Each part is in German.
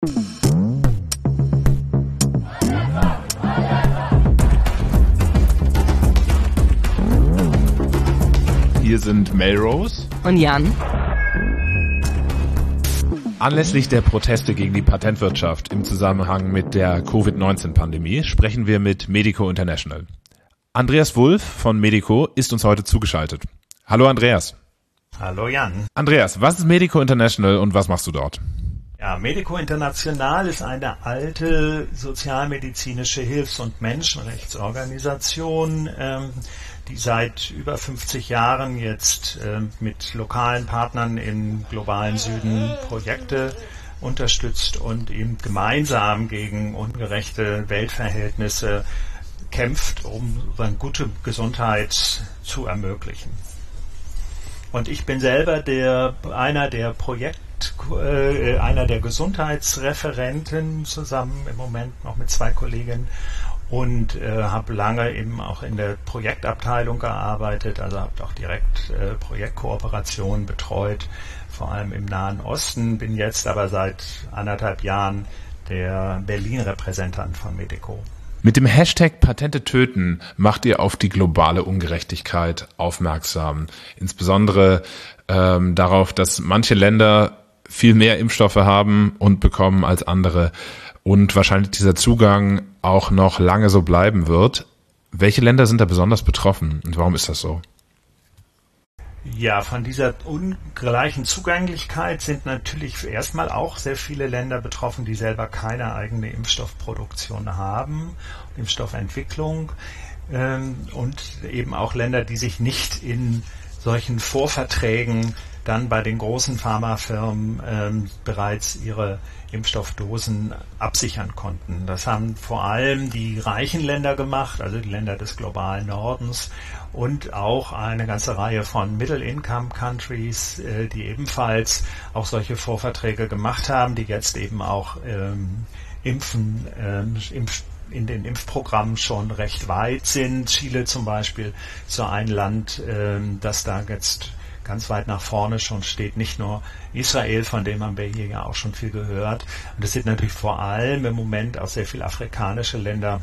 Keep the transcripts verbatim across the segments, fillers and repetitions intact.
Hier sind Melrose und Jan. Anlässlich der Proteste gegen die Patentwirtschaft im Zusammenhang mit der Covid neunzehn Pandemie sprechen wir mit Medico International. Andreas Wulff von Medico ist uns heute zugeschaltet. Hallo Andreas. Hallo Jan. Andreas, was ist Medico International und was machst du dort? Ja, Medico International ist eine alte sozialmedizinische Hilfs- und Menschenrechtsorganisation, ähm, die seit über fünfzig Jahren jetzt äh, mit lokalen Partnern im globalen Süden Projekte unterstützt und eben gemeinsam gegen ungerechte Weltverhältnisse kämpft, um eine gute Gesundheit zu ermöglichen. Und ich bin selber der einer der Projekt äh, einer der Gesundheitsreferenten zusammen im Moment noch mit zwei Kolleginnen und äh, habe lange eben auch in der Projektabteilung gearbeitet, also habe auch direkt äh, Projektkooperationen betreut, vor allem im Nahen Osten, bin jetzt aber seit anderthalb Jahren der Berlin-Repräsentant von Medico. Mit dem Hashtag Patente töten macht ihr auf die globale Ungerechtigkeit aufmerksam. Insbesondere ähm, darauf, dass manche Länder viel mehr Impfstoffe haben und bekommen als andere und wahrscheinlich dieser Zugang auch noch lange so bleiben wird. Welche Länder sind da besonders betroffen und warum ist das so? Ja, von dieser ungleichen Zugänglichkeit sind natürlich erstmal auch sehr viele Länder betroffen, die selber keine eigene Impfstoffproduktion haben, Impfstoffentwicklung, ähm, und eben auch Länder, die sich nicht in solchen Vorverträgen dann bei den großen Pharmafirmen ähm, bereits ihre Impfstoffdosen absichern konnten. Das haben vor allem die reichen Länder gemacht, also die Länder des globalen Nordens und auch eine ganze Reihe von Middle-Income-Countries, äh, die ebenfalls auch solche Vorverträge gemacht haben, die jetzt eben auch ähm, impfen, ähm, impf in den Impfprogrammen schon recht weit sind. Chile zum Beispiel ist so ein Land, ähm, das da jetzt ganz weit nach vorne schon steht, nicht nur Israel, von dem haben wir hier ja auch schon viel gehört. Und es sind natürlich vor allem im Moment auch sehr viele afrikanische Länder,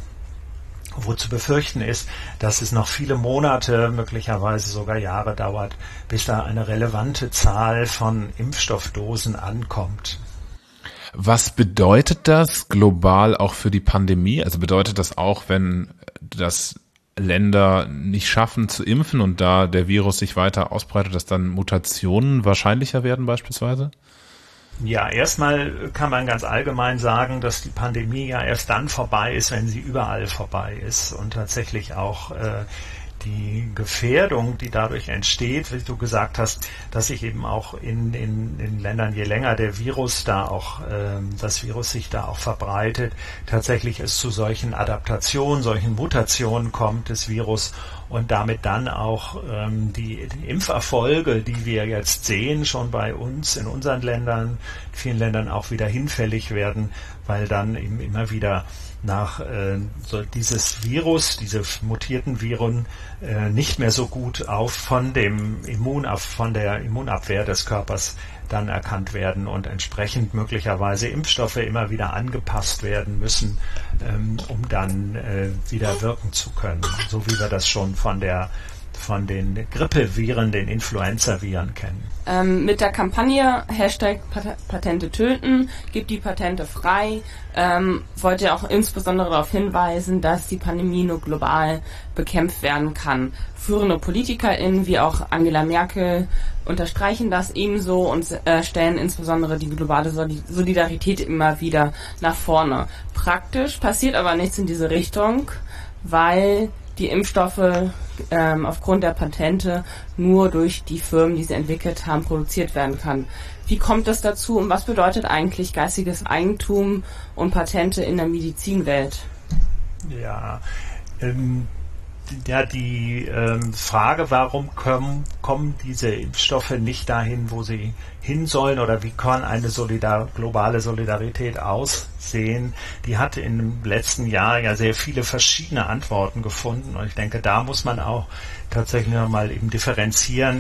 wo zu befürchten ist, dass es noch viele Monate, möglicherweise sogar Jahre dauert, bis da eine relevante Zahl von Impfstoffdosen ankommt. Was bedeutet das global auch für die Pandemie? Also bedeutet das auch, wenn das Länder nicht schaffen zu impfen und da der Virus sich weiter ausbreitet, dass dann Mutationen wahrscheinlicher werden beispielsweise? Ja, erstmal kann man ganz allgemein sagen, dass die Pandemie ja erst dann vorbei ist, wenn sie überall vorbei ist und tatsächlich auch äh, die Gefährdung, die dadurch entsteht, wie du gesagt hast, dass sich eben auch in, in, in Ländern, je länger der Virus da auch, ähm, das Virus sich da auch verbreitet, tatsächlich es zu solchen Adaptationen, solchen Mutationen kommt des Virus und damit dann auch ähm, die, die Impferfolge, die wir jetzt sehen, schon bei uns in unseren Ländern, in vielen Ländern auch wieder hinfällig werden, weil dann eben immer wieder nach äh, so dieses Virus, diese mutierten Viren äh, nicht mehr so gut auf von dem Immunab von der Immunabwehr des Körpers dann erkannt werden und entsprechend möglicherweise Impfstoffe immer wieder angepasst werden müssen, ähm, um dann äh, wieder wirken zu können, so wie wir das schon von der von den Grippeviren, den Influenza-Viren kennen. Ähm, mit der Kampagne Hashtag Pat- Patente töten, gibt die Patente frei, ähm, wollte ja auch insbesondere darauf hinweisen, dass die Pandemie nur global bekämpft werden kann. Führende PolitikerInnen wie auch Angela Merkel unterstreichen das ebenso und äh, stellen insbesondere die globale Solidarität immer wieder nach vorne. Praktisch passiert aber nichts in diese Richtung, weil die Impfstoffe ähm, aufgrund der Patente nur durch die Firmen, die sie entwickelt haben, produziert werden kann. Wie kommt es dazu und was bedeutet eigentlich geistiges Eigentum und Patente in der Medizinwelt? Ja, ähm, ja die ähm, Frage, warum kommen, kommen diese Impfstoffe nicht dahin, wo sie hin sollen oder wie kann eine Solidar- globale Solidarität aussehen, die hat im letzten Jahr ja sehr viele verschiedene Antworten gefunden und ich denke, da muss man auch tatsächlich nochmal eben differenzieren. Es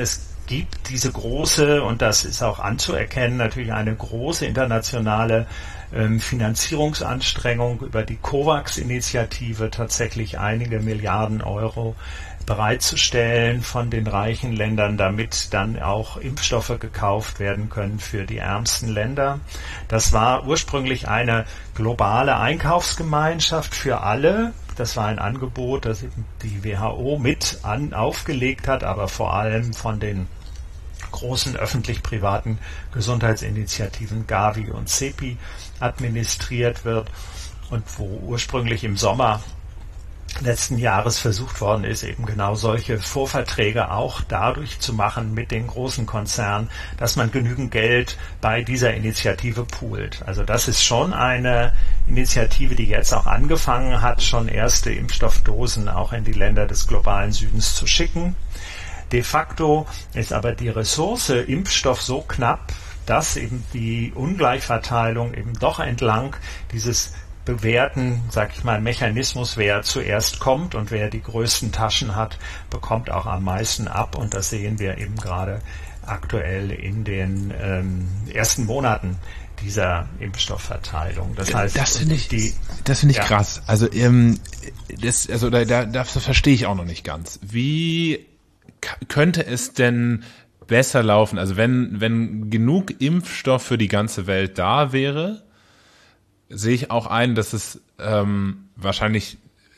gibt diese große, und das ist auch anzuerkennen, natürlich eine große internationale ähm, Finanzierungsanstrengung über die COVAX-Initiative, tatsächlich einige Milliarden Euro bereitzustellen von den reichen Ländern, damit dann auch Impfstoffe gekauft werden können für die ärmsten Länder. Das war ursprünglich eine globale Einkaufsgemeinschaft für alle. Das war ein Angebot, das eben die W H O mit an, aufgelegt hat, aber vor allem von den großen öffentlich-privaten Gesundheitsinitiativen Gavi und CEPI administriert wird und wo ursprünglich im Sommer letzten Jahres versucht worden ist, eben genau solche Vorverträge auch dadurch zu machen mit den großen Konzernen, dass man genügend Geld bei dieser Initiative poolt. Also das ist schon eine Initiative, die jetzt auch angefangen hat, schon erste Impfstoffdosen auch in die Länder des globalen Südens zu schicken. De facto ist aber die Ressource Impfstoff so knapp, dass eben die Ungleichverteilung eben doch entlang dieses bewährten, sag ich mal, Mechanismus, wer zuerst kommt und wer die größten Taschen hat, bekommt auch am meisten ab. Und das sehen wir eben gerade aktuell in den ähm, ersten Monaten dieser Impfstoffverteilung. Das heißt, das finde ich, die, das finde ich ja. krass. Also, ähm, das, also da, da, das verstehe ich auch noch nicht ganz. Wie k- könnte es denn besser laufen? Also wenn, wenn genug Impfstoff für die ganze Welt da wäre, sehe ich auch ein, dass es ähm, wahrscheinlich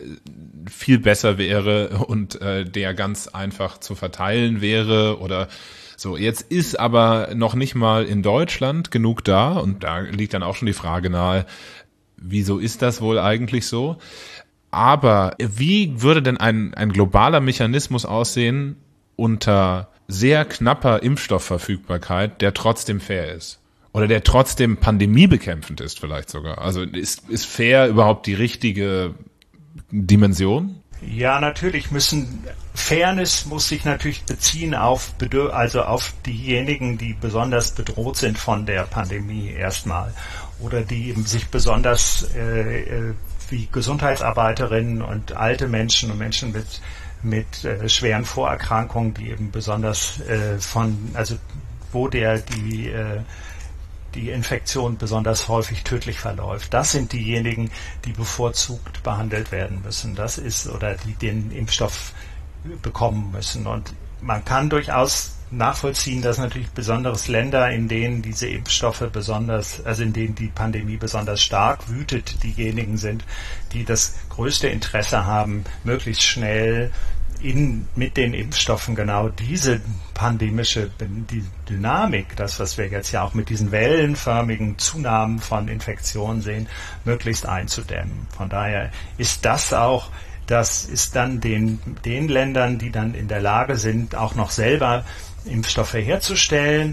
viel besser wäre und äh, der ganz einfach zu verteilen wäre oder so. Jetzt ist aber noch nicht mal in Deutschland genug da und da liegt dann auch schon die Frage nahe, wieso ist das wohl eigentlich so? Aber wie würde denn ein, ein globaler Mechanismus aussehen unter sehr knapper Impfstoffverfügbarkeit, der trotzdem fair ist? Oder der trotzdem pandemiebekämpfend ist vielleicht sogar. Also ist, ist fair überhaupt die richtige Dimension? Ja, natürlich müssen, Fairness muss sich natürlich beziehen auf, also auf diejenigen, die besonders bedroht sind von der Pandemie erstmal. Oder die eben sich besonders, äh, wie Gesundheitsarbeiterinnen und alte Menschen und Menschen mit, mit äh, schweren Vorerkrankungen, die eben besonders äh, von, also wo der, die, äh, die Infektion besonders häufig tödlich verläuft. Das sind diejenigen, die bevorzugt behandelt werden müssen. Das ist, oder die den Impfstoff bekommen müssen. Und man kann durchaus nachvollziehen, dass natürlich besonders Länder, in denen diese Impfstoffe besonders, also in denen die Pandemie besonders stark wütet, diejenigen sind, die das größte Interesse haben, möglichst schnell in, mit den Impfstoffen genau diese pandemische die Dynamik, das, was wir jetzt ja auch mit diesen wellenförmigen Zunahmen von Infektionen sehen, möglichst einzudämmen. Von daher ist das auch, das ist dann den, den Ländern, die dann in der Lage sind, auch noch selber Impfstoffe herzustellen,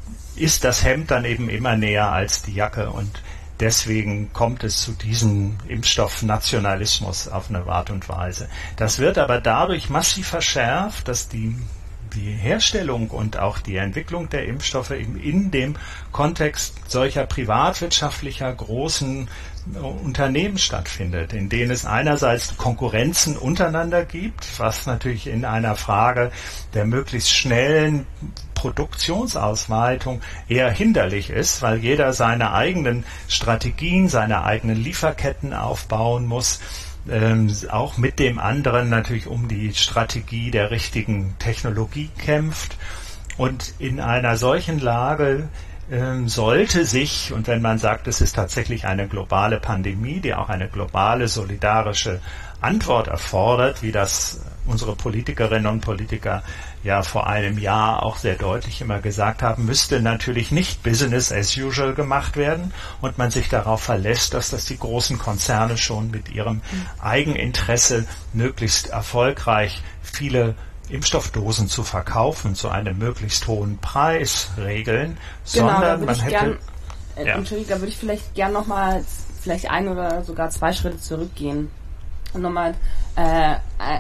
ist das Hemd dann eben immer näher als die Jacke und deswegen kommt es zu diesem Impfstoffnationalismus auf eine Art und Weise. Das wird aber dadurch massiv verschärft, dass die, die Herstellung und auch die Entwicklung der Impfstoffe eben in dem Kontext solcher privatwirtschaftlicher großen Unternehmen stattfindet, in denen es einerseits Konkurrenzen untereinander gibt, was natürlich in einer Frage der möglichst schnellen Produktionsausweitung eher hinderlich ist, weil jeder seine eigenen Strategien, seine eigenen Lieferketten aufbauen muss, ähm, auch mit dem anderen natürlich um die Strategie der richtigen Technologie kämpft. Und in einer solchen Lage ähm, sollte sich, und wenn man sagt, es ist tatsächlich eine globale Pandemie, die auch eine globale solidarische Antwort erfordert, wie das unsere Politikerinnen und Politiker ja vor einem Jahr auch sehr deutlich immer gesagt haben, müsste natürlich nicht Business as usual gemacht werden und man sich darauf verlässt, dass das die großen Konzerne schon mit ihrem Eigeninteresse möglichst erfolgreich viele Impfstoffdosen zu verkaufen zu einem möglichst hohen Preis regeln, genau, sondern man hätte... Gern, äh, ja. Entschuldigung, da würde ich vielleicht gern nochmal vielleicht ein oder sogar zwei Schritte zurückgehen und nochmal äh, äh,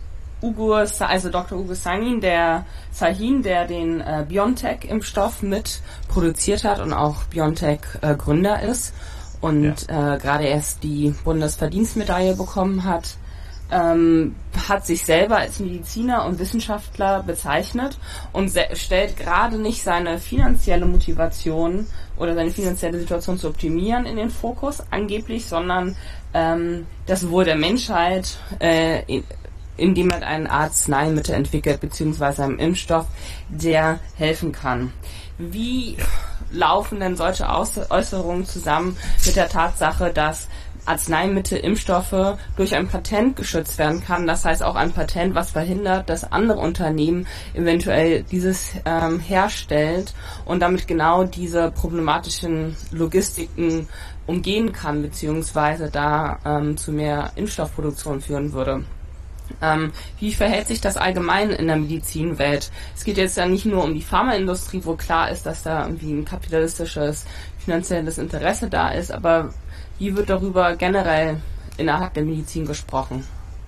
Ugur, also Doktor Ugur Sahin, der Sahin, der den äh, BioNTech-Impfstoff mit produziert hat und auch BioNTech-Gründer äh, ist und ja. äh, gerade erst die Bundesverdienstmedaille bekommen hat, ähm, hat sich selber als Mediziner und Wissenschaftler bezeichnet und se- stellt gerade nicht seine finanzielle Motivation oder seine finanzielle Situation zu optimieren in den Fokus angeblich, sondern ähm, das Wohl der Menschheit, äh, in, indem er ein Arzneimittel entwickelt, beziehungsweise einen Impfstoff, der helfen kann. Wie laufen denn solche Aus- Äußerungen zusammen mit der Tatsache, dass Arzneimittel, Impfstoffe durch ein Patent geschützt werden kann? Das heißt auch ein Patent, was verhindert, dass andere Unternehmen eventuell dieses ähm, herstellt und damit genau diese problematischen Logistiken umgehen kann, beziehungsweise da ähm, zu mehr Impfstoffproduktion führen würde. Ähm, wie verhält sich das allgemein in der Medizinwelt? Es geht jetzt ja nicht nur um die Pharmaindustrie, wo klar ist, dass da irgendwie ein kapitalistisches, finanzielles Interesse da ist, aber wie wird darüber generell innerhalb der Medizin gesprochen?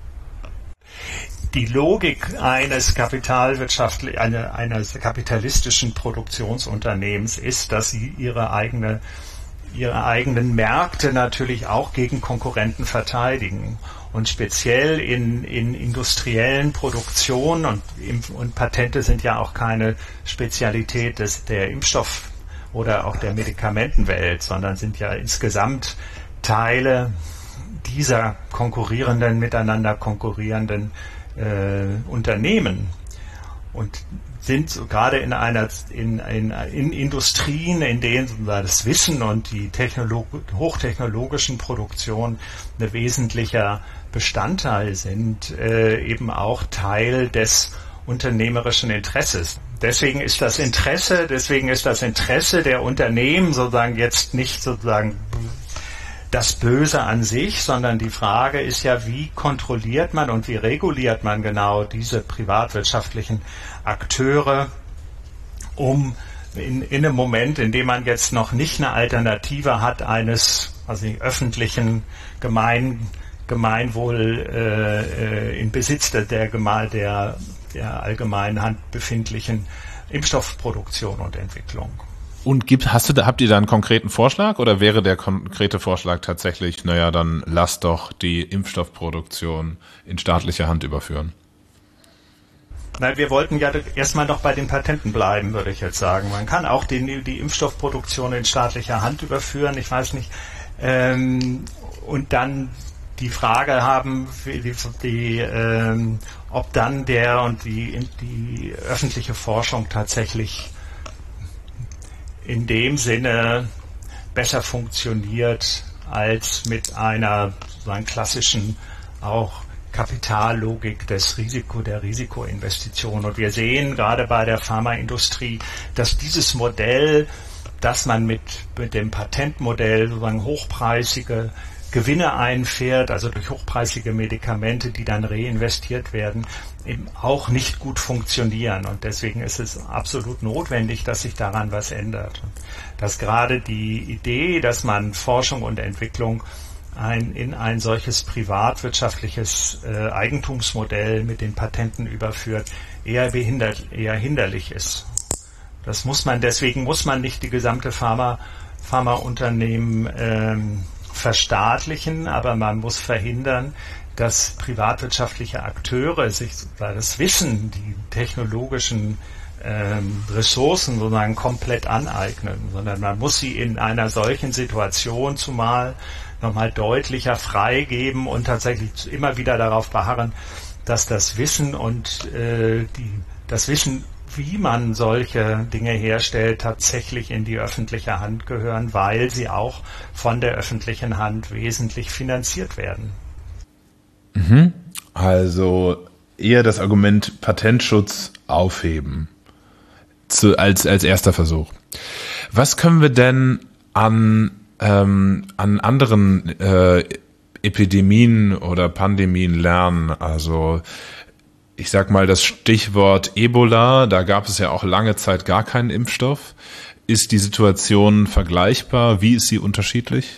Die Logik eines kapitalwirtschaftlichen, eine, eines kapitalistischen Produktionsunternehmens ist, dass sie ihre eigene, ihre eigenen Märkte natürlich auch gegen Konkurrenten verteidigen. Und speziell in, in industriellen Produktionen und, und Patente sind ja auch keine Spezialität des, der Impfstoff- oder auch der Medikamentenwelt, sondern sind ja insgesamt Teile dieser konkurrierenden, miteinander konkurrierenden äh, Unternehmen und sind so gerade in einer in, in, in Industrien, in denen das Wissen und die Technolog- hochtechnologischen Produktionen ein wesentlicher Bestandteil sind, äh, eben auch Teil des unternehmerischen Interesses. Deswegen ist das Interesse, deswegen ist das Interesse der Unternehmen sozusagen jetzt nicht sozusagen das Böse an sich, sondern die Frage ist ja, wie kontrolliert man und wie reguliert man genau diese privatwirtschaftlichen Akteure, um in, in einem Moment, in dem man jetzt noch nicht eine Alternative hat eines also öffentlichen Gemein, Gemeinwohl äh, in Besitz der, der, der, der allgemeinen Hand befindlichen Impfstoffproduktion und Entwicklung. Und gibt, hast du, habt ihr da einen konkreten Vorschlag oder wäre der konkrete Vorschlag tatsächlich, naja, dann lasst doch die Impfstoffproduktion in staatliche Hand überführen? Nein, wir wollten ja erstmal noch bei den Patenten bleiben, würde ich jetzt sagen. Man kann auch die, die Impfstoffproduktion in staatlicher Hand überführen, ich weiß nicht, ähm, und dann die Frage haben, die, die, ähm, ob dann der und die, die öffentliche Forschung tatsächlich in dem Sinne besser funktioniert als mit einer sozusagen klassischen auch Kapitallogik des Risiko, der Risikoinvestition. Und wir sehen gerade bei der Pharmaindustrie, dass dieses Modell, dass man mit, mit dem Patentmodell sozusagen hochpreisige Gewinne einfährt, also durch hochpreisige Medikamente, die dann reinvestiert werden, eben auch nicht gut funktionieren. Und deswegen ist es absolut notwendig, dass sich daran was ändert. Und dass gerade die Idee, dass man Forschung und Entwicklung ein, in ein solches privatwirtschaftliches äh, Eigentumsmodell mit den Patenten überführt, eher behindert, eher hinderlich ist. Das muss man, deswegen muss man nicht die gesamte Pharma, Pharmaunternehmen ähm, verstaatlichen, aber man muss verhindern, dass privatwirtschaftliche Akteure sich das Wissen, die technologischen ähm, Ressourcen sozusagen komplett aneignen, sondern man muss sie in einer solchen Situation zumal nochmal deutlicher freigeben und tatsächlich immer wieder darauf beharren, dass das Wissen und äh, die, das Wissen, wie man solche Dinge herstellt, tatsächlich in die öffentliche Hand gehören, weil sie auch von der öffentlichen Hand wesentlich finanziert werden. Mhm. Also eher das Argument Patentschutz aufheben zu, als, als erster Versuch. Was können wir denn an, ähm, an anderen äh, Epidemien oder Pandemien lernen? Also ich sag mal das Stichwort Ebola, da gab es ja auch lange Zeit gar keinen Impfstoff. Ist die Situation vergleichbar? Wie ist sie unterschiedlich?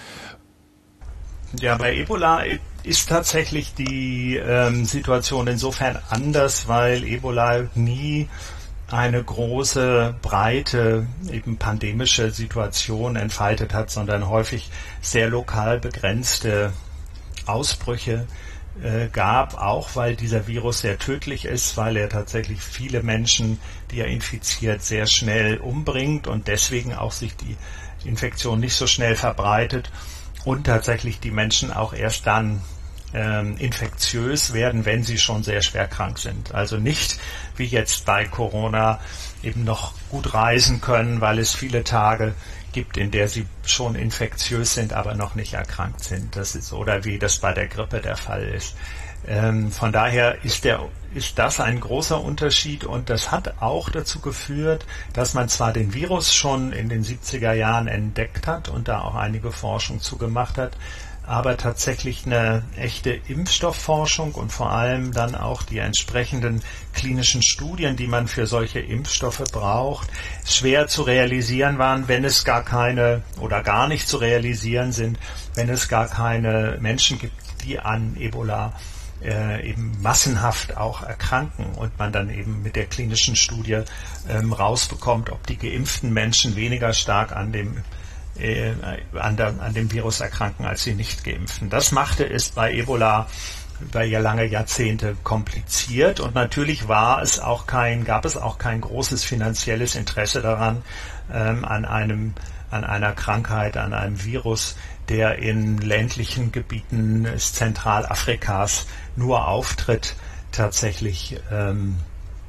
Ja, bei Ebola ist tatsächlich die ähm, Situation insofern anders, weil Ebola nie eine große, breite, eben pandemische Situation entfaltet hat, sondern häufig sehr lokal begrenzte Ausbrüche äh, gab, auch weil dieser Virus sehr tödlich ist, weil er tatsächlich viele Menschen, die er infiziert, sehr schnell umbringt und deswegen auch sich die Infektion nicht so schnell verbreitet und tatsächlich die Menschen auch erst dann ähm, infektiös werden, wenn sie schon sehr schwer krank sind. Also nicht wie jetzt bei Corona eben noch gut reisen können, weil es viele Tage gibt, in der sie schon infektiös sind, aber noch nicht erkrankt sind. Das ist, oder wie das bei der Grippe der Fall ist. Ähm, von daher ist der, ist das ein großer Unterschied und das hat auch dazu geführt, dass man zwar den Virus schon in den siebziger Jahren entdeckt hat und da auch einige Forschung zugemacht hat, aber tatsächlich eine echte Impfstoffforschung und vor allem dann auch die entsprechenden klinischen Studien, die man für solche Impfstoffe braucht, schwer zu realisieren waren, wenn es gar keine oder gar nicht zu realisieren sind, wenn es gar keine Menschen gibt, die an Ebola äh, eben massenhaft auch erkranken und man dann eben mit der klinischen Studie ähm, rausbekommt, ob die geimpften Menschen weniger stark an dem Äh, an, der, an dem Virus erkranken als die nicht geimpften. Das machte es bei Ebola über ja lange Jahrzehnte kompliziert und natürlich war es auch kein, gab es auch kein großes finanzielles Interesse daran, ähm, an einem, an einer Krankheit, an einem Virus, der in ländlichen Gebieten Zentralafrikas nur auftritt, tatsächlich ähm,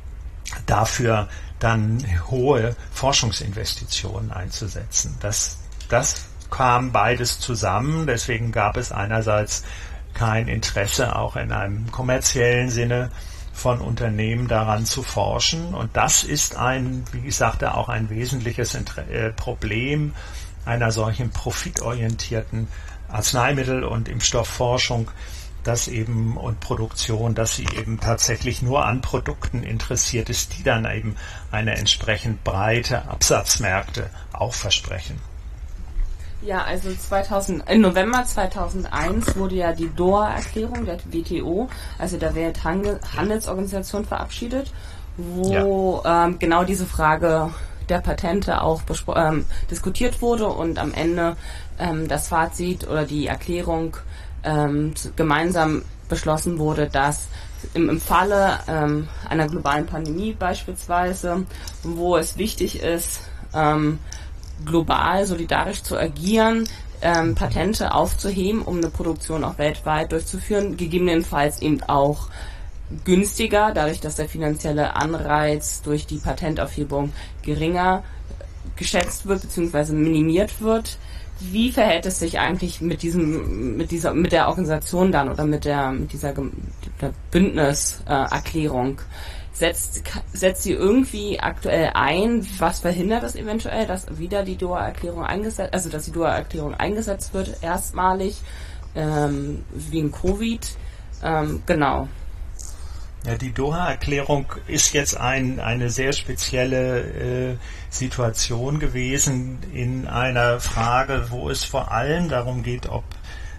dafür dann hohe Forschungsinvestitionen einzusetzen. Das Das kam beides zusammen, deswegen gab es einerseits kein Interesse, auch in einem kommerziellen Sinne von Unternehmen daran zu forschen. Und das ist ein, wie ich sagte, auch ein wesentliches Inter- äh, Problem einer solchen profitorientierten Arzneimittel- und Impfstoffforschung, dass eben und Produktion, dass sie eben tatsächlich nur an Produkten interessiert ist, die dann eben eine entsprechend breite Absatzmärkte auch versprechen. Ja, also zweitausend, im November zweitausendeins wurde ja die Doha-Erklärung der W T O, also der Welthandelsorganisation, verabschiedet, wo ja. ähm, genau diese Frage der Patente auch ähm, diskutiert wurde und am Ende ähm, das Fazit oder die Erklärung ähm, gemeinsam beschlossen wurde, dass im, im Falle ähm, einer globalen Pandemie beispielsweise, wo es wichtig ist, ähm, global solidarisch zu agieren, ähm, Patente aufzuheben, um eine Produktion auch weltweit durchzuführen, gegebenenfalls eben auch günstiger, dadurch, dass der finanzielle Anreiz durch die Patentaufhebung geringer geschätzt wird bzw. minimiert wird. Wie verhält es sich eigentlich mit diesem, mit dieser, mit der Organisation dann oder mit der, mit dieser der Bündniserklärung? Setzt, setzt sie irgendwie aktuell ein? Was verhindert das eventuell, dass wieder die Doha-Erklärung eingesetzt, also dass die Doha-Erklärung eingesetzt wird, erstmalig, ähm, wegen Covid? Ähm, genau. Ja, die Doha-Erklärung ist jetzt ein, eine sehr spezielle äh, Situation gewesen in einer Frage, wo es vor allem darum geht, ob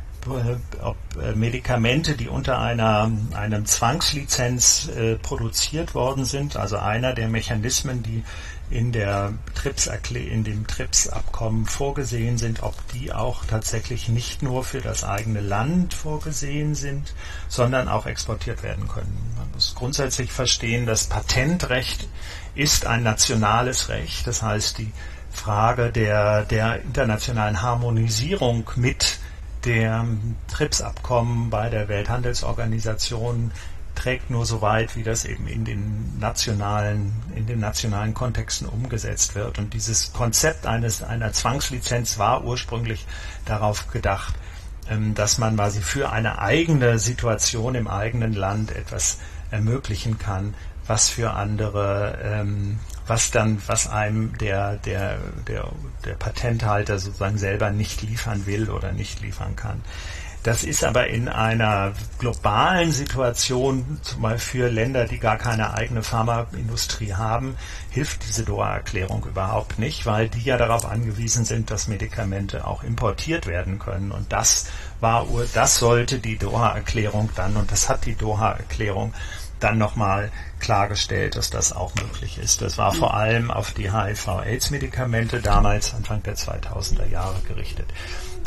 ob Medikamente, die unter einer einem Zwangslizenz äh, produziert worden sind, also einer der Mechanismen, die in der TRIPS in dem TRIPS-Abkommen vorgesehen sind, ob die auch tatsächlich nicht nur für das eigene Land vorgesehen sind, sondern auch exportiert werden können. Man muss grundsätzlich verstehen, das Patentrecht ist ein nationales Recht, das heißt die Frage der der internationalen Harmonisierung mit der TRIPS-Abkommen bei der Welthandelsorganisation trägt nur so weit, wie das eben in den nationalen, in den nationalen Kontexten umgesetzt wird. Und dieses Konzept eines, einer Zwangslizenz war ursprünglich darauf gedacht, dass man quasi für eine eigene Situation im eigenen Land etwas ermöglichen kann, was für andere, ähm, was dann, was einem der, der, der, der Patenthalter sozusagen selber nicht liefern will oder nicht liefern kann. Das ist aber in einer globalen Situation, zum Beispiel für Länder, die gar keine eigene Pharmaindustrie haben, hilft diese Doha-Erklärung überhaupt nicht, weil die ja darauf angewiesen sind, dass Medikamente auch importiert werden können. Und das war, das sollte die Doha-Erklärung dann, und das hat die Doha-Erklärung dann nochmal klargestellt, dass das auch möglich ist. Das war vor allem auf die H I V-Aids-Medikamente damals Anfang der zweitausender Jahre gerichtet.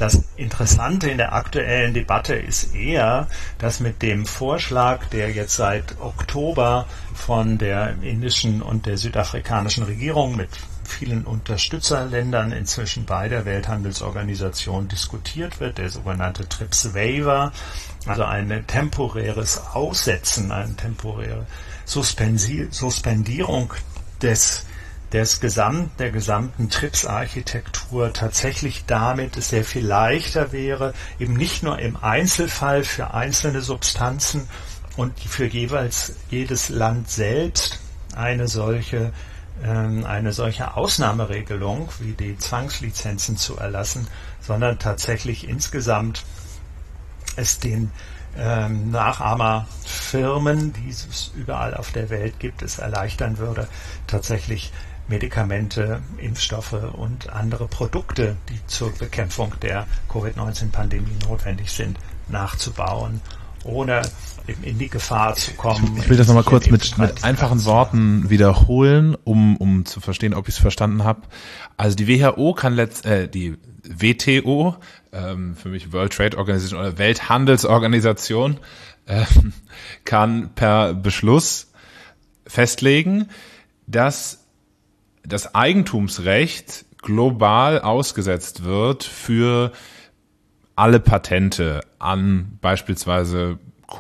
das Interessante in der aktuellen Debatte ist eher, dass mit dem Vorschlag, der jetzt seit Oktober von der indischen und der südafrikanischen Regierung mit vielen Unterstützerländern inzwischen bei der Welthandelsorganisation diskutiert wird, der sogenannte TRIPS Waiver, also ein temporäres Aussetzen, eine temporäre Suspensi- Suspendierung des des Gesamt, der gesamten TRIPS-Architektur tatsächlich damit es sehr viel leichter wäre, eben nicht nur im Einzelfall für einzelne Substanzen und für jeweils jedes Land selbst eine solche, ähm, eine solche Ausnahmeregelung wie die Zwangslizenzen zu erlassen, sondern tatsächlich insgesamt es den ähm, Nachahmerfirmen, die es überall auf der Welt gibt, es erleichtern würde, tatsächlich Medikamente, Impfstoffe und andere Produkte, die zur Bekämpfung der Covid neunzehn Pandemie notwendig sind, nachzubauen, ohne eben in die Gefahr zu kommen. Ich will das nochmal kurz mit, mit einfachen Worten wiederholen, um, um zu verstehen, ob ich es verstanden habe. Also die W H O kann letzt, äh, die W T O, ähm, für mich World Trade Organization oder Welthandelsorganisation, äh, kann per Beschluss festlegen, dass das Eigentumsrecht global ausgesetzt wird für alle Patente an beispielsweise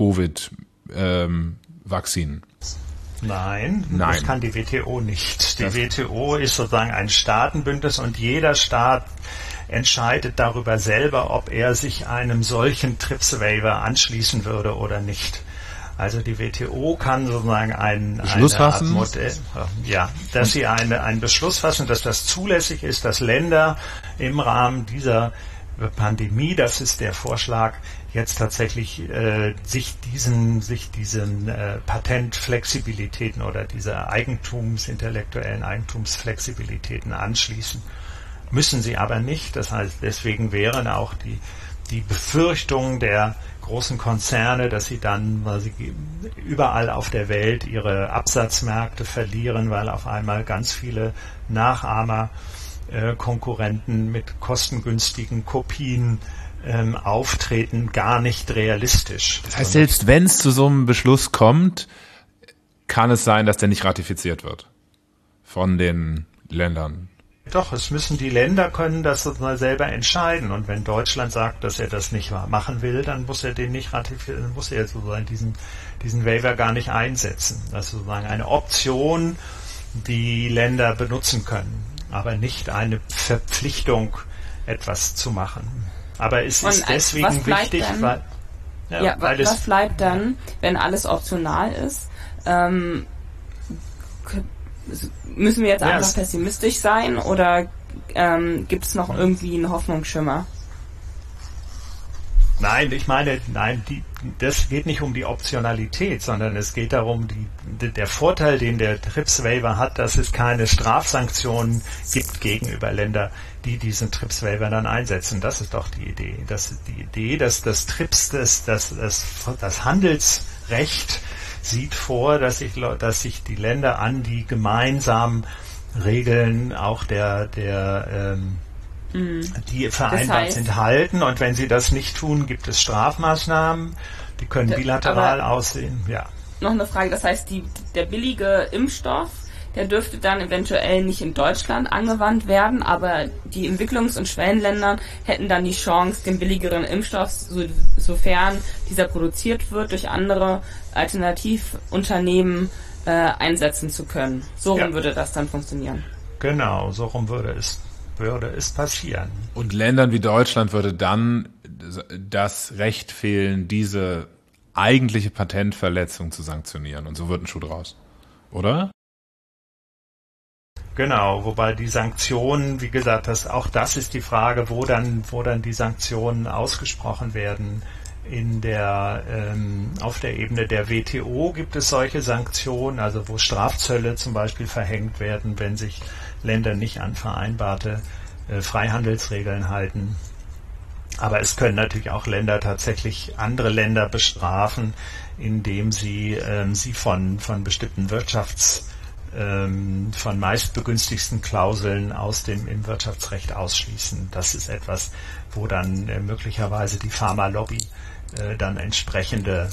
Covid-Vakzinen. Ähm, Nein, Nein, das kann die W T O nicht. Die das W T O ist sozusagen ein Staatenbündnis und jeder Staat entscheidet darüber selber, ob er sich einem solchen TRIPS-Waiver anschließen würde oder nicht. Also die W T O kann sozusagen ein, Beschluss eine Art fassen? Modell, ja, dass sie eine, einen Beschluss fassen, dass das zulässig ist, dass Länder im Rahmen dieser Pandemie, das ist der Vorschlag, jetzt tatsächlich äh, sich diesen, sich diesen äh, Patentflexibilitäten oder dieser Eigentums, intellektuellen Eigentumsflexibilitäten anschließen. Müssen sie aber nicht. Das heißt, deswegen wären auch die, die Befürchtungen der großen Konzerne, dass sie dann, weil sie überall auf der Welt ihre Absatzmärkte verlieren, weil auf einmal ganz viele Nachahmer, äh, Konkurrenten mit kostengünstigen Kopien ähm, auftreten, gar nicht realistisch. Das heißt, selbst wenn es zu so einem Beschluss kommt, kann es sein, dass der nicht ratifiziert wird von den Ländern. Doch, es müssen die Länder können das mal selber entscheiden. Und wenn Deutschland sagt, dass er das nicht machen will, dann muss er den nicht ratifizieren, dann muss er sozusagen diesen, diesen Waiver gar nicht einsetzen. Das ist sozusagen eine Option, die Länder benutzen können, aber nicht eine Verpflichtung, etwas zu machen. Aber es ist deswegen wichtig, dann, weil, ja, ja, weil was es bleibt dann, wenn alles optional ist? Ähm, Müssen wir jetzt einfach yes. pessimistisch sein oder ähm, gibt es noch irgendwie einen Hoffnungsschimmer? Nein, ich meine, nein, die, das geht nicht um die Optionalität, sondern es geht darum, die, der Vorteil, den der TRIPS-Waiver hat, dass es keine Strafsanktionen gibt gegenüber Ländern, die diesen TRIPS-Waiver dann einsetzen. Das ist doch die Idee. Das ist die Idee, dass das TRIPS, das, das, das, das Handelsrecht sieht vor, dass sich, dass sich die Länder an die gemeinsamen Regeln auch der, der ähm, mm. die vereinbart das heißt, sind, halten. Und wenn sie das nicht tun, gibt es Strafmaßnahmen. Die können d- bilateral aussehen. Ja. Noch eine Frage. Das heißt, die, der billige Impfstoff, der dürfte dann eventuell nicht in Deutschland angewandt werden, aber die Entwicklungs- und Schwellenländer hätten dann die Chance, den billigeren Impfstoff, so, sofern dieser produziert wird, durch andere Alternativunternehmen äh, einsetzen zu können. So rum ja. würde das dann funktionieren. Genau, so rum würde es, würde es passieren. Und Ländern wie Deutschland würde dann das Recht fehlen, diese eigentliche Patentverletzung zu sanktionieren. Und so wird ein Schuh draus. Oder? Genau, wobei die Sanktionen, wie gesagt, das, auch das ist die Frage, wo dann, wo dann die Sanktionen ausgesprochen werden. In der, ähm, auf der Ebene der W T O gibt es solche Sanktionen, also wo Strafzölle zum Beispiel verhängt werden, wenn sich Länder nicht an vereinbarte äh, Freihandelsregeln halten. Aber es können natürlich auch Länder tatsächlich andere Länder bestrafen, indem sie ähm, sie von, von bestimmten Wirtschafts ähm, von meistbegünstigsten Klauseln aus dem im Wirtschaftsrecht ausschließen. Das ist etwas, wo dann äh, möglicherweise die Pharmalobby äh, dann entsprechende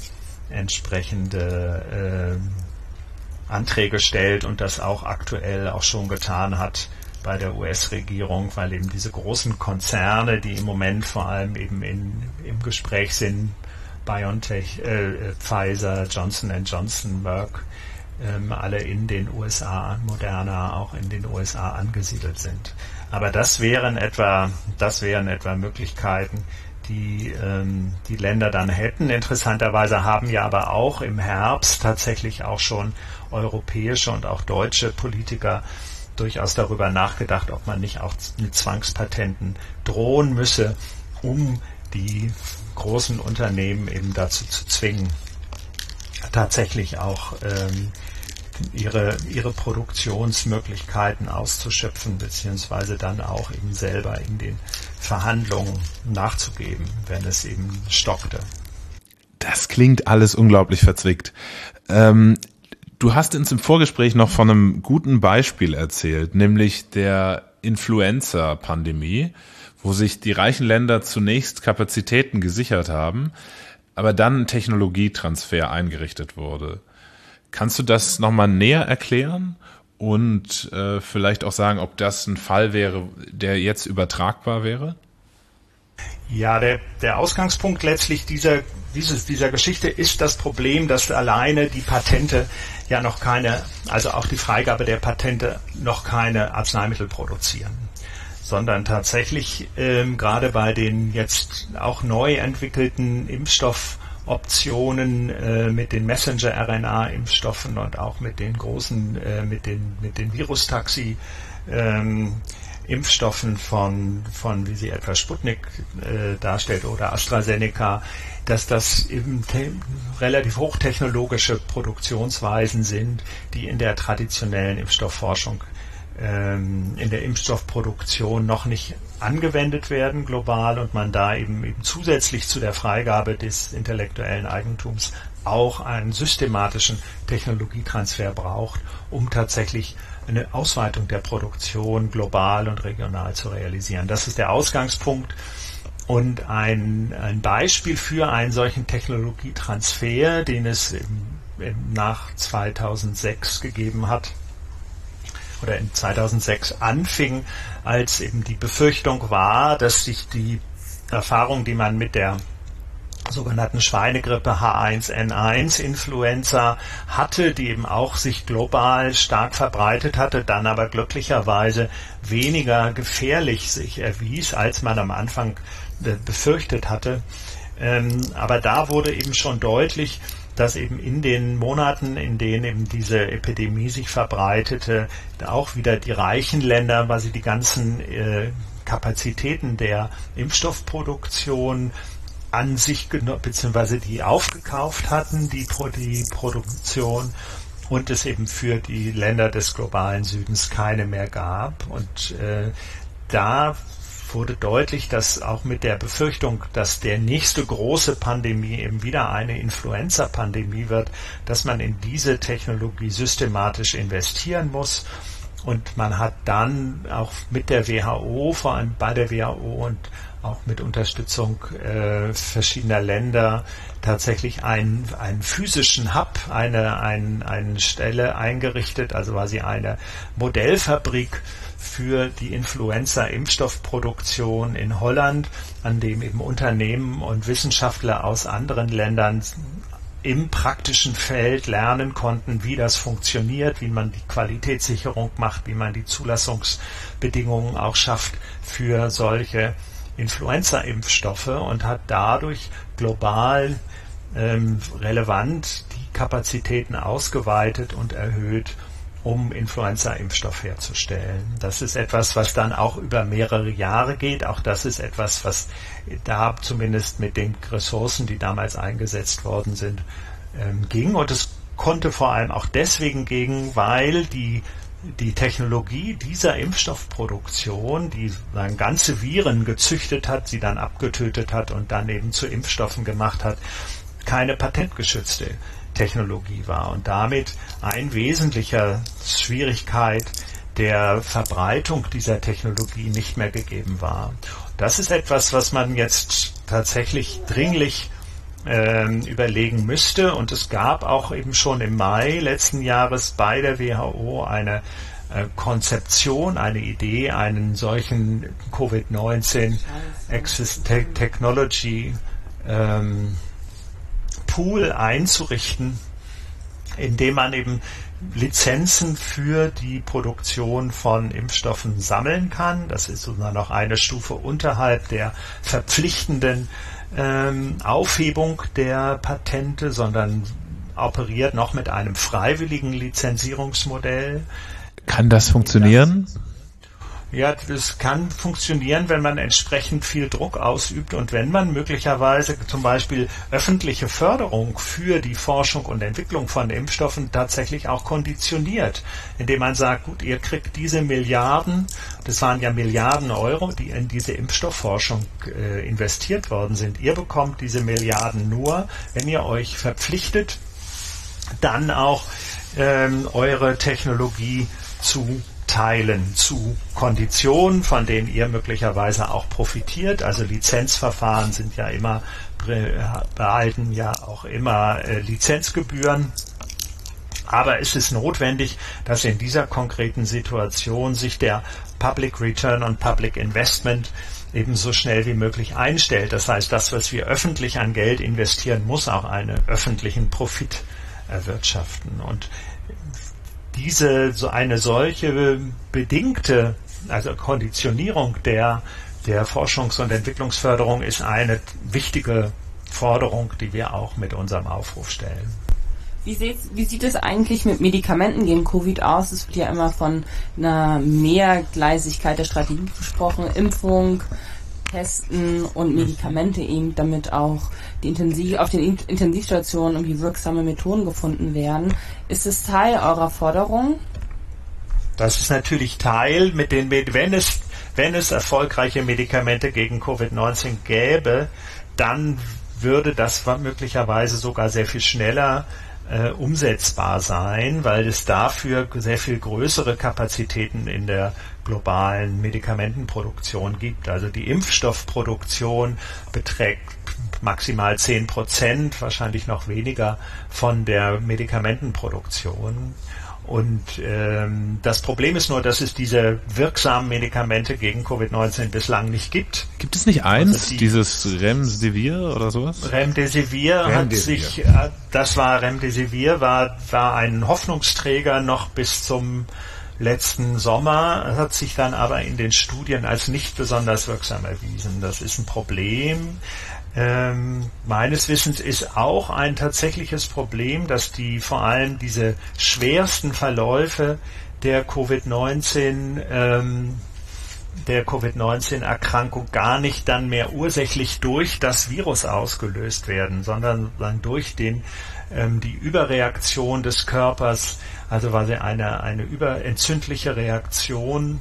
entsprechende äh, Anträge stellt und das auch aktuell auch schon getan hat bei der U S-Regierung, weil eben diese großen Konzerne, die im Moment vor allem eben in, im Gespräch sind, BioNTech, äh, Pfizer, Johnson and Johnson, Merck, ähm, alle in den U S A, Moderna auch in den U S A angesiedelt sind. Aber das wären etwa, das wären etwa Möglichkeiten, die ähm, die Länder dann hätten. Interessanterweise haben ja aber auch im Herbst tatsächlich auch schon europäische und auch deutsche Politiker durchaus darüber nachgedacht, ob man nicht auch mit Zwangspatenten drohen müsse, um die großen Unternehmen eben dazu zu zwingen, tatsächlich auch ähm, ihre ihre Produktionsmöglichkeiten auszuschöpfen, beziehungsweise dann auch eben selber in den Verhandlungen nachzugeben, wenn es eben stockte. Das klingt alles unglaublich verzwickt. Ähm, du hast uns im Vorgespräch noch von einem guten Beispiel erzählt, nämlich der Influenza-Pandemie, wo sich die reichen Länder zunächst Kapazitäten gesichert haben, aber dann ein Technologietransfer eingerichtet wurde. Kannst du das nochmal näher erklären und äh, vielleicht auch sagen, ob das ein Fall wäre, der jetzt übertragbar wäre? Ja, der, der Ausgangspunkt letztlich dieser, dieses, dieser Geschichte ist das Problem, dass alleine die Patente ja noch keine, also auch die Freigabe der Patente noch keine Arzneimittel produzieren, sondern tatsächlich ähm, gerade bei den jetzt auch neu entwickelten Impfstoffoptionen äh, mit den Messenger-R N A-Impfstoffen und auch mit den großen, äh, mit den mit den Virustaxi ähm, Impfstoffen von, von wie sie etwa Sputnik äh, darstellt oder AstraZeneca, dass das eben te- relativ hochtechnologische Produktionsweisen sind, die in der traditionellen Impfstoffforschung, ähm, in der Impfstoffproduktion noch nicht angewendet werden global und man da eben, eben zusätzlich zu der Freigabe des intellektuellen Eigentums auch einen systematischen Technologietransfer braucht, um tatsächlich eine Ausweitung der Produktion global und regional zu realisieren. Das ist der Ausgangspunkt und ein, ein Beispiel für einen solchen Technologietransfer, den es im, im nach zweitausendsechs gegeben hat oder in zweitausendsechs anfing, als eben die Befürchtung war, dass sich die Erfahrung, die man mit der sogenannten Schweinegrippe H eins N eins Influenza hatte, die eben auch sich global stark verbreitet hatte, dann aber glücklicherweise weniger gefährlich sich erwies, als man am Anfang äh, befürchtet hatte. Ähm, aber da wurde eben schon deutlich, dass eben in den Monaten, in denen eben diese Epidemie sich verbreitete, auch wieder die reichen Länder, weil sie die ganzen äh, Kapazitäten der Impfstoffproduktion an sich genommen, beziehungsweise die aufgekauft hatten, die, Pro, die Produktion, und es eben für die Länder des globalen Südens keine mehr gab. Und äh, da wurde deutlich, dass auch mit der Befürchtung, dass der nächste große Pandemie eben wieder eine Influenza-Pandemie wird, dass man in diese Technologie systematisch investieren muss. Und man hat dann auch mit der W H O, vor allem bei der W H O und auch mit Unterstützung äh, verschiedener Länder tatsächlich einen, einen physischen Hub, eine, ein, eine Stelle eingerichtet, also quasi eine Modellfabrik für die Influenza-Impfstoffproduktion in Holland, an dem eben Unternehmen und Wissenschaftler aus anderen Ländern im praktischen Feld lernen konnten, wie das funktioniert, wie man die Qualitätssicherung macht, wie man die Zulassungsbedingungen auch schafft für solche Influenza-Impfstoffe und hat dadurch global ähm, relevant die Kapazitäten ausgeweitet und erhöht, um Influenza-Impfstoff herzustellen. Das ist etwas, was dann auch über mehrere Jahre geht. Auch das ist etwas, was da zumindest mit den Ressourcen, die damals eingesetzt worden sind, ähm, ging. Und es konnte vor allem auch deswegen gehen, weil die die Technologie dieser Impfstoffproduktion, die dann ganze Viren gezüchtet hat, sie dann abgetötet hat und dann eben zu Impfstoffen gemacht hat, keine patentgeschützte Technologie war und damit ein wesentlicher Schwierigkeit der Verbreitung dieser Technologie nicht mehr gegeben war. Das ist etwas, was man jetzt tatsächlich dringlich äh, überlegen müsste, und es gab auch eben schon im Mai letzten Jahres bei der W H O eine äh, Konzeption, eine Idee, einen solchen Covid neunzehn Access Te- Technology ähm, Pool einzurichten, indem man eben Lizenzen für die Produktion von Impfstoffen sammeln kann. Das ist sogar noch eine Stufe unterhalb der verpflichtenden ähm, Aufhebung der Patente, sondern operiert noch mit einem freiwilligen Lizenzierungsmodell. Kann das funktionieren? Ja, das kann funktionieren, wenn man entsprechend viel Druck ausübt und wenn man möglicherweise zum Beispiel öffentliche Förderung für die Forschung und Entwicklung von Impfstoffen tatsächlich auch konditioniert, indem man sagt, gut, ihr kriegt diese Milliarden, das waren ja Milliarden Euro, die in diese Impfstoffforschung äh, investiert worden sind. Ihr bekommt diese Milliarden nur, wenn ihr euch verpflichtet, dann auch ähm, eure Technologie zu teilen zu Konditionen, von denen ihr möglicherweise auch profitiert. Also Lizenzverfahren sind ja immer, behalten ja auch immer äh, Lizenzgebühren. Aber es ist notwendig, dass in dieser konkreten Situation sich der Public Return on Public Investment eben so schnell wie möglich einstellt. Das heißt, das, was wir öffentlich an Geld investieren, muss auch einen öffentlichen Profit erwirtschaften. Und diese, so eine solche bedingte, also Konditionierung der, der Forschungs- und Entwicklungsförderung ist eine wichtige Forderung, die wir auch mit unserem Aufruf stellen. Wie sieht, wie sieht es eigentlich mit Medikamenten gegen Covid aus? Es wird ja immer von einer Mehrgleisigkeit der Strategie gesprochen, Impfung, Testen und Medikamente eben, damit auch die Intensiv, auf den Intensivstationen irgendwie wirksame Methoden gefunden werden. Ist es Teil eurer Forderung? Das ist natürlich Teil, mit den, wenn es, wenn es erfolgreiche Medikamente gegen Covid neunzehn gäbe, dann würde das möglicherweise sogar sehr viel schneller äh, umsetzbar sein, weil es dafür sehr viel größere Kapazitäten in der globalen Medikamentenproduktion gibt. Also die Impfstoffproduktion beträgt maximal zehn Prozent, wahrscheinlich noch weniger von der Medikamentenproduktion. Und ähm, das Problem ist nur, dass es diese wirksamen Medikamente gegen Covid neunzehn bislang nicht gibt. Gibt es nicht eins, also die, dieses Remdesivir oder sowas? Remdesivir, Remdesivir hat sich, äh, das war Remdesivir, war, war ein Hoffnungsträger noch bis zum letzten Sommer, hat sich dann aber in den Studien als nicht besonders wirksam erwiesen. Das ist ein Problem. Ähm, meines Wissens ist auch ein tatsächliches Problem, dass die vor allem diese schwersten Verläufe der Covid neunzehn ähm, der Covid neunzehn Erkrankung gar nicht dann mehr ursächlich durch das Virus ausgelöst werden, sondern dann durch den ähm, die Überreaktion des Körpers, also quasi eine eine überentzündliche Reaktion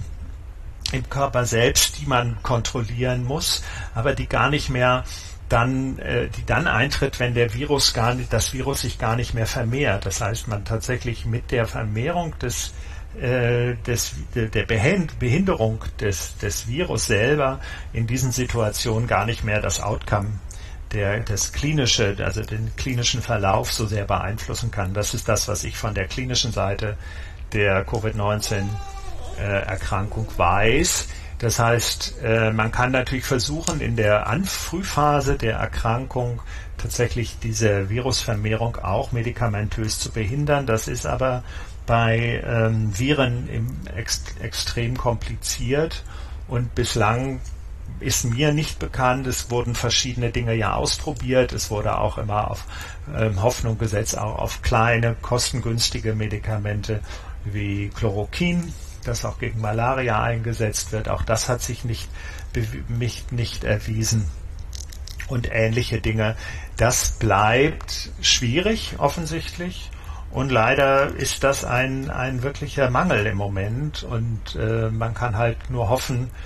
im Körper selbst, die man kontrollieren muss, aber die gar nicht mehr dann, äh, die dann eintritt, wenn der Virus gar nicht, das Virus sich gar nicht mehr vermehrt. Das heißt, man tatsächlich mit der Vermehrung des, äh, des der Behinderung des, des Virus selber in diesen Situationen gar nicht mehr das Outcome, der, das klinische, also den klinischen Verlauf so sehr beeinflussen kann. Das ist das, was ich von der klinischen Seite der Covid neunzehn äh, Erkrankung weiß. Das heißt, äh, man kann natürlich versuchen, in der Frühphase der Erkrankung tatsächlich diese Virusvermehrung auch medikamentös zu behindern. Das ist aber bei ähm, Viren im ext- extrem kompliziert und bislang ist mir nicht bekannt. Es wurden verschiedene Dinge ja ausprobiert. Es wurde auch immer auf ähm, Hoffnung gesetzt, auch auf kleine, kostengünstige Medikamente wie Chloroquin, das auch gegen Malaria eingesetzt wird. Auch das hat sich nicht, nicht, nicht erwiesen. Und ähnliche Dinge. Das bleibt schwierig, offensichtlich. Und leider ist das ein, ein wirklicher Mangel im Moment. Und äh, man kann halt nur hoffen,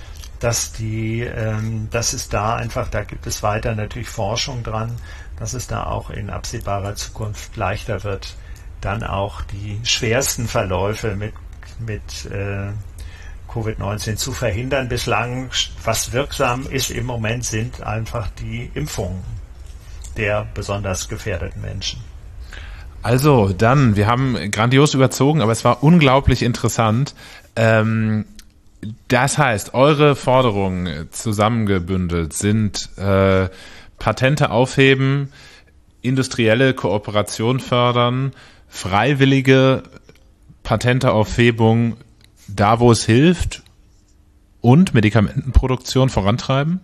dass die, ähm, dass es da einfach, da gibt es weiter natürlich Forschung dran, dass es da auch in absehbarer Zukunft leichter wird, dann auch die schwersten Verläufe mit, mit äh, Covid neunzehn zu verhindern. Bislang, was wirksam ist im Moment, sind einfach die Impfungen der besonders gefährdeten Menschen. Also dann, wir haben grandios überzogen, aber es war unglaublich interessant. Ähm, das heißt, eure Forderungen zusammengebündelt sind äh, Patente aufheben, industrielle Kooperation fördern, freiwillige Patenteaufhebung da, wo es hilft, und Medikamentenproduktion vorantreiben?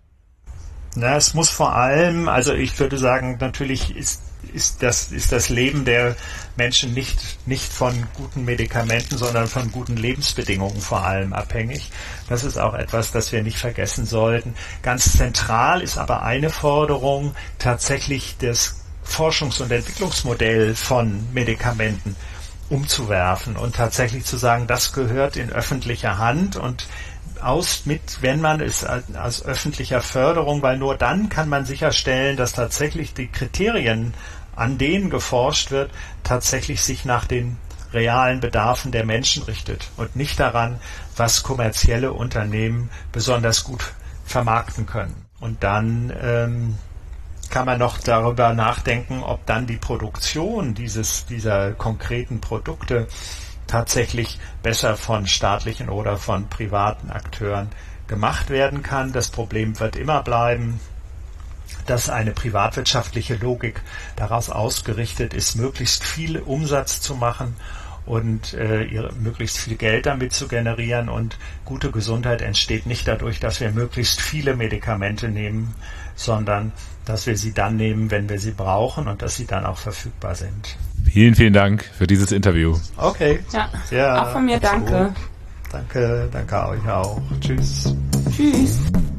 Na, es muss vor allem, also ich würde sagen, natürlich ist ist das ist das Leben der Menschen nicht nicht von guten Medikamenten, sondern von guten Lebensbedingungen vor allem abhängig. Das ist auch etwas, das wir nicht vergessen sollten. Ganz zentral ist aber eine Forderung, tatsächlich das Forschungs- und Entwicklungsmodell von Medikamenten umzuwerfen und tatsächlich zu sagen, das gehört in öffentlicher Hand und aus mit, wenn man es als öffentlicher Förderung, weil nur dann kann man sicherstellen, dass tatsächlich die Kriterien, an denen geforscht wird, tatsächlich sich nach den realen Bedarfen der Menschen richtet und nicht daran, was kommerzielle Unternehmen besonders gut vermarkten können. Und dann ähm, kann man noch darüber nachdenken, ob dann die Produktion dieses, dieser konkreten Produkte tatsächlich besser von staatlichen oder von privaten Akteuren gemacht werden kann. Das Problem wird immer bleiben, dass eine privatwirtschaftliche Logik daraus ausgerichtet ist, möglichst viel Umsatz zu machen und äh, ihre, möglichst viel Geld damit zu generieren. Und gute Gesundheit entsteht nicht dadurch, dass wir möglichst viele Medikamente nehmen, sondern dass wir sie dann nehmen, wenn wir sie brauchen und dass sie dann auch verfügbar sind. Vielen, vielen Dank für dieses Interview. Okay. Ja, ja auch von mir danke. Gut. Danke, danke euch auch. Tschüss. Tschüss.